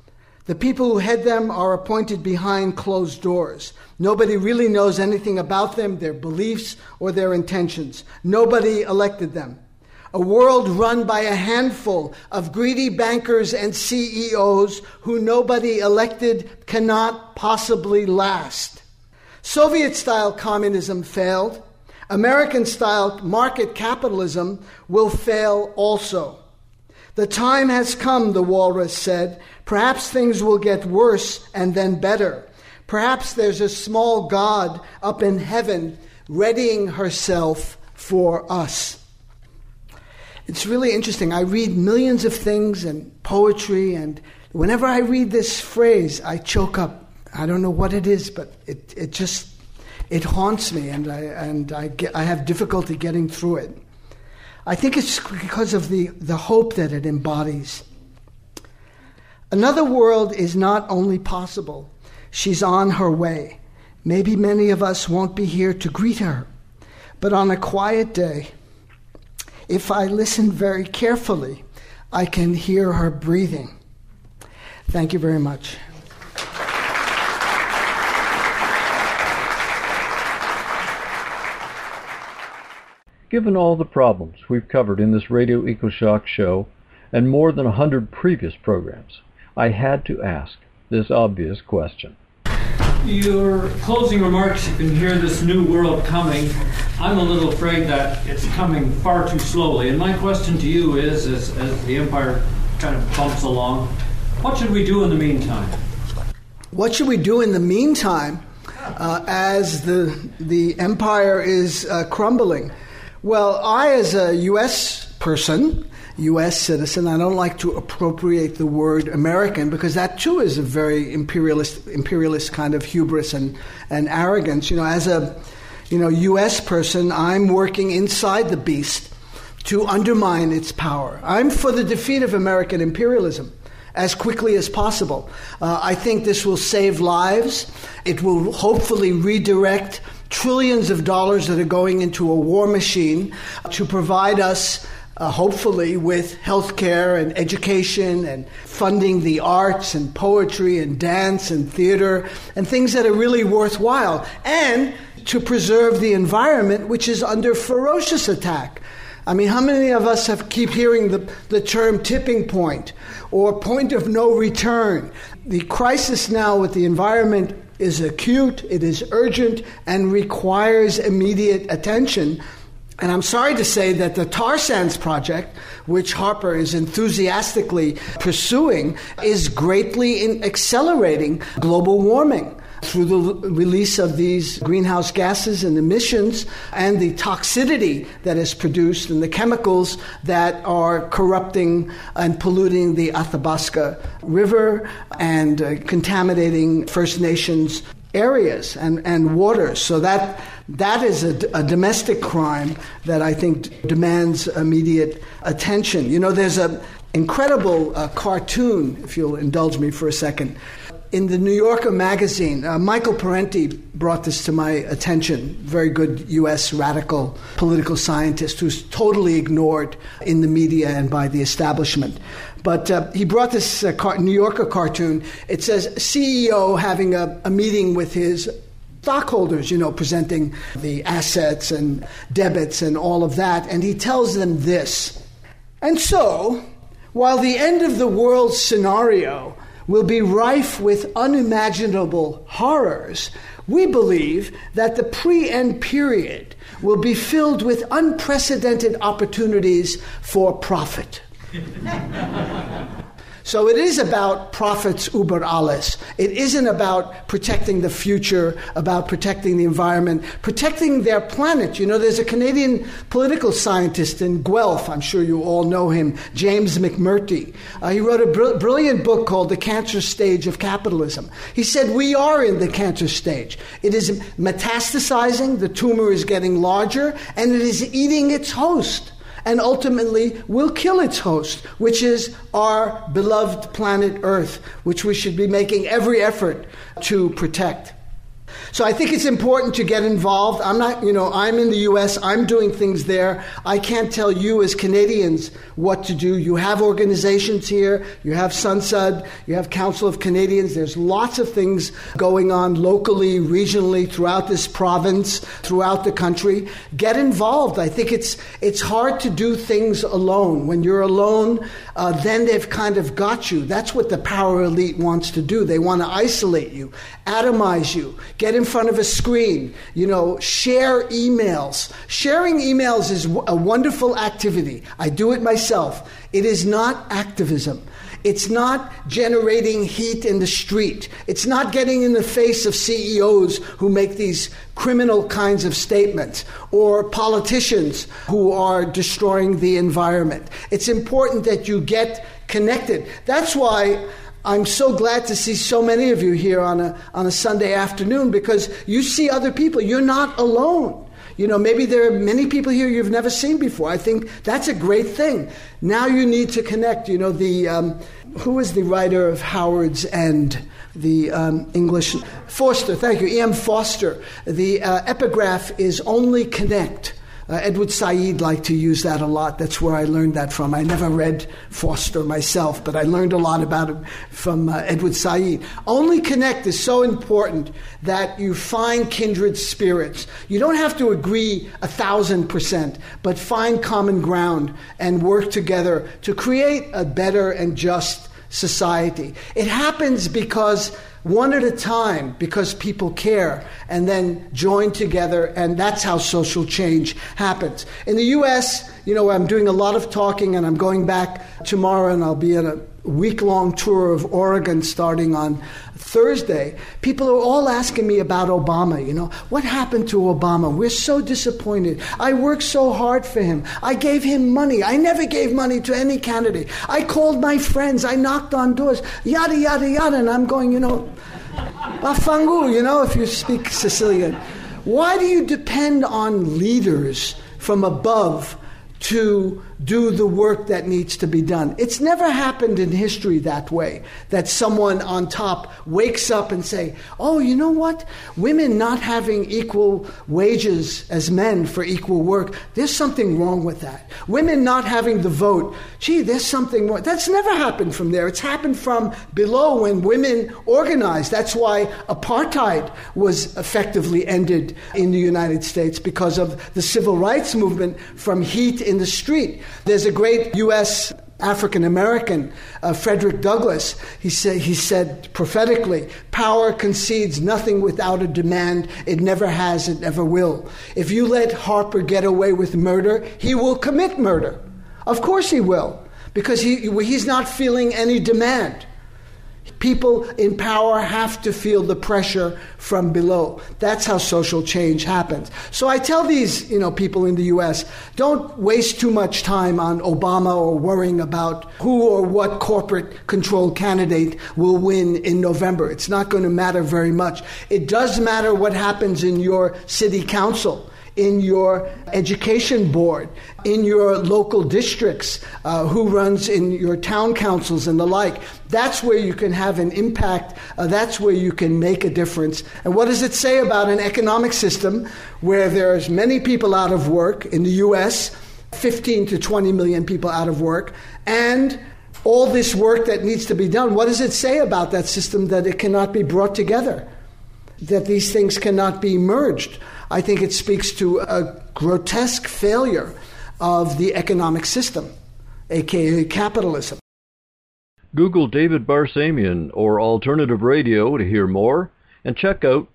The people who head them are appointed behind closed doors. Nobody really knows anything about them, their beliefs, or their intentions. Nobody elected them. A world run by a handful of greedy bankers and CEOs who nobody elected cannot possibly last. Soviet-style communism failed. American-style market capitalism will fail also. The time has come, the walrus said. Perhaps things will get worse and then better. Perhaps there's a small God up in heaven readying herself for us. It's really interesting. I read millions of things and poetry, and whenever I read this phrase, I choke up. I don't know what it is, but it haunts me, and I have difficulty getting through it. I think it's because of the hope that it embodies. Another world is not only possible, she's on her way. Maybe many of us won't be here to greet her, but on a quiet day, if I listen very carefully, I can hear her breathing. Thank you very much. Given all the problems we've covered in this Radio EcoShock show and more than 100 previous programs, I had to ask this obvious question. Your closing remarks, you can hear this new world coming. I'm a little afraid that it's coming far too slowly. And my question to you is, as the empire kind of bumps along, what should we do in the meantime? What should we do in the meantime as the empire is crumbling? Well, I, as a U.S. person, U.S. citizen, I don't like to appropriate the word American because that too is a very imperialist kind of hubris and arrogance. As a U.S. person, I'm working inside the beast to undermine its power. I'm for the defeat of American imperialism as quickly as possible. I think this will save lives. It will hopefully redirect trillions of dollars that are going into a war machine to provide us, hopefully, with health care and education and funding the arts and poetry and dance and theater and things that are really worthwhile, and to preserve the environment, which is under ferocious attack. I mean, how many of us keep hearing the term tipping point or point of no return? The crisis now with the environment is acute, it is urgent, and requires immediate attention. And I'm sorry to say that the tar sands project, which Harper is enthusiastically pursuing, is greatly accelerating global warming through the release of these greenhouse gases and emissions and the toxicity that is produced and the chemicals that are corrupting and polluting the Athabasca River and contaminating First Nations areas and waters. So that is a domestic crime that I think demands immediate attention. There's an incredible cartoon, if you'll indulge me for a second, in the New Yorker magazine. Michael Parenti brought this to my attention, very good U.S. radical political scientist who's totally ignored in the media and by the establishment. But he brought this New Yorker cartoon. It says CEO having a meeting with his stockholders, presenting the assets and debits and all of that. And he tells them this. And so, while the end of the world scenario will be rife with unimaginable horrors, we believe that the pre-end period will be filled with unprecedented opportunities for profit. So it is about profits über alles. It isn't about protecting the future, about protecting the environment, protecting their planet. There's a Canadian political scientist in Guelph, I'm sure you all know him, James McMurtry. He wrote a brilliant book called The Cancer Stage of Capitalism. He said, we are in the cancer stage. It is metastasizing, the tumor is getting larger, and it is eating its host. And ultimately will kill its host, which is our beloved planet Earth, which we should be making every effort to protect. So I think it's important to get involved. I'm in the U.S., I'm doing things there. I can't tell you as Canadians what to do. You have organizations here, you have SUNSUD, you have Council of Canadians. There's lots of things going on locally, regionally, throughout this province, throughout the country. Get involved. I think it's hard to do things alone. When you're alone, then they've kind of got you. That's what the power elite wants to do. They want to isolate you, atomize you, get in front of a screen, share emails. Sharing emails is a wonderful activity. I do it myself. It is not activism. It's not generating heat in the street. It's not getting in the face of CEOs who make these criminal kinds of statements or politicians who are destroying the environment. It's important that you get connected. That's why I'm so glad to see so many of you here on a Sunday afternoon, because you see other people. You're not alone. Maybe there are many people here you've never seen before. I think that's a great thing. Now you need to connect. Who is the writer of Howard's End? The English... Forster, thank you. E.M. Forster. The epigraph is only connect. Edward Said liked to use that a lot. That's where I learned that from. I never read Forster myself, but I learned a lot about it from Edward Said. Only connect is so important that you find kindred spirits. You don't have to agree 1,000%, but find common ground and work together to create a better and just society. It happens because one at a time, because people care, and then join together, and that's how social change happens. In the U.S., I'm doing a lot of talking, and I'm going back tomorrow, and I'll be on a week-long tour of Oregon starting on Thursday. People are all asking me about Obama. What happened to Obama? We're so disappointed. I worked so hard for him. I gave him money. I never gave money to any candidate. I called my friends. I knocked on doors. Yada, yada, yada. And I'm going, bafangu, if you speak Sicilian. Why do you depend on leaders from above to do the work that needs to be done? It's never happened in history that way, that someone on top wakes up and say, oh, you know what? Women not having equal wages as men for equal work, there's something wrong with that. Women not having the vote, gee, there's something wrong. That's never happened from there. It's happened from below when women organized. That's why apartheid was effectively ended in the United States, because of the civil rights movement from heat in the street. There's a great U.S. African-American, Frederick Douglass. He said prophetically, power concedes nothing without a demand. It never has, it never will. If you let Harper get away with murder, he will commit murder. Of course he will, because he's not feeling any demand. People in power have to feel the pressure from below. That's how social change happens. So I tell these, people in the U.S., don't waste too much time on Obama or worrying about who or what corporate controlled candidate will win in November. It's not going to matter very much. It does matter what happens in your city council, in your education board, in your local districts, who runs in your town councils and the like. That's where you can have an impact. That's where you can make a difference. And what does it say about an economic system where there's many people out of work in the U.S., 15 to 20 million people out of work, and all this work that needs to be done? What does it say about that system that it cannot be brought together, that these things cannot be merged? I think it speaks to a grotesque failure of the economic system, aka capitalism. Google David Barsamian or Alternative Radio to hear more, and check out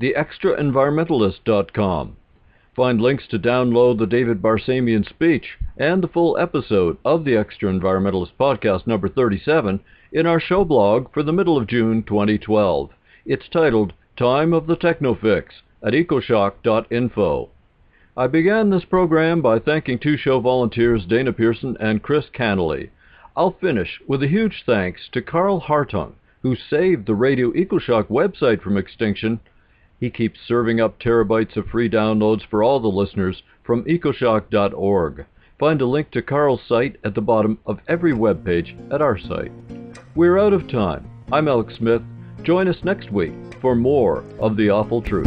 theextraenvironmentalist.com. Find links to download the David Barsamian speech and the full episode of the Extra Environmentalist Podcast number 37 in our show blog for the middle of June 2012. It's titled Time of the Technofix at ecoshock.info. I began this program by thanking two show volunteers, Dana Pearson and Chris Cannelly. I'll finish with a huge thanks to Carl Hartung, who saved the Radio EcoShock website from extinction. He keeps serving up terabytes of free downloads for all the listeners from ecoshock.org. Find a link to Carl's site at the bottom of every web page at our site. We're out of time. I'm Alex Smith. Join us next week for more of The Awful Truth.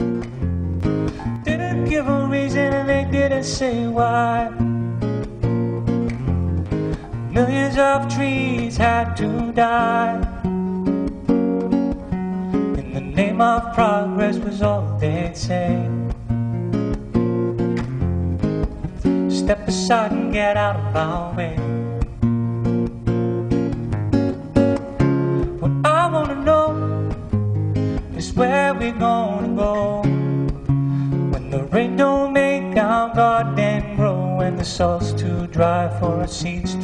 Didn't give a reason and they didn't say why. Millions of trees had to die. In the name of progress was all they'd say. Step aside and get out of our way. What I wanna know is where we're gonna go when the rain don't make our garden grow and the soil's too dry for our seeds